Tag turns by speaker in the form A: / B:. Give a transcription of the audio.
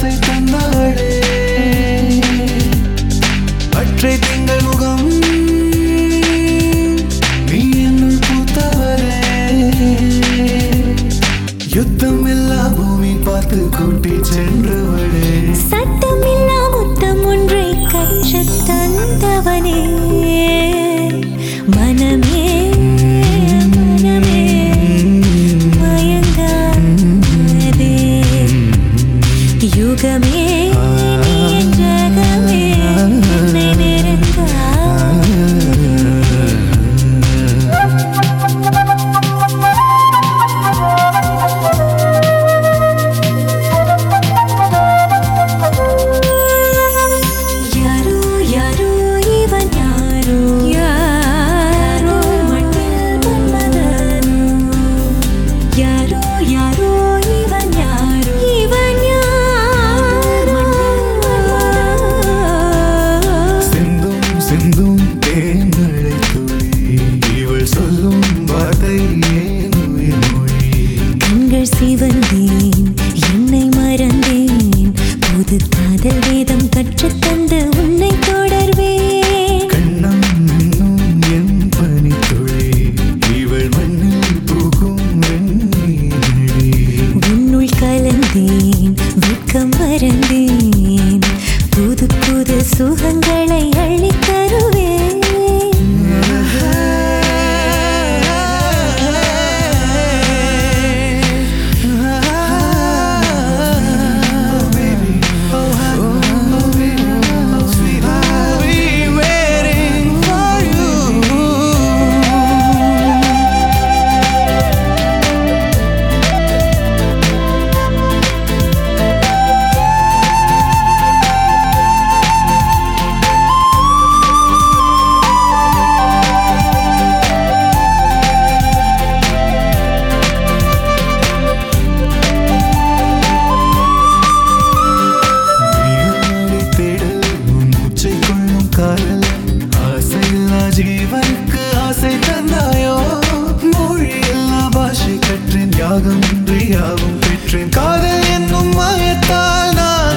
A: ஆசை தந்தாளே பற்றை திங்கள் முகம் நீ என்னுள் பூத்தவரே யுத்தம் இல்லா பூமி பார்த்து கூட்டி சென்றவளே
B: சத்தமில்லா முத்தம் ஒன்றை கற்று தந்தவனே மனமே மனமே மயங்காதே யுகமே ஜகமே என்னை நெருங்கா சிவந்தேன் என்னை மறந்தேன் புது காதல் வேதம் கற்றுத் தந்த உன்னை தொடர்வேன்
A: கண்ணம் இன்னும் என் பனித்துளி இவள் மண்ணில் பூக்கும் வெண்ணீரடி
B: உன்னுள் கலந்தேன் வெட்கம் மறந்தேன் புது புது சுகங்களை அள்ளித் தருவேன் ஜீவனுக்கு ஆசை தந்தாயோ மொழி எல்லா பாஷை கற்றேன் யாகம் இன்றி யாவும் பெற்றேன் காதல் என்னும் மாயத்தால் நான்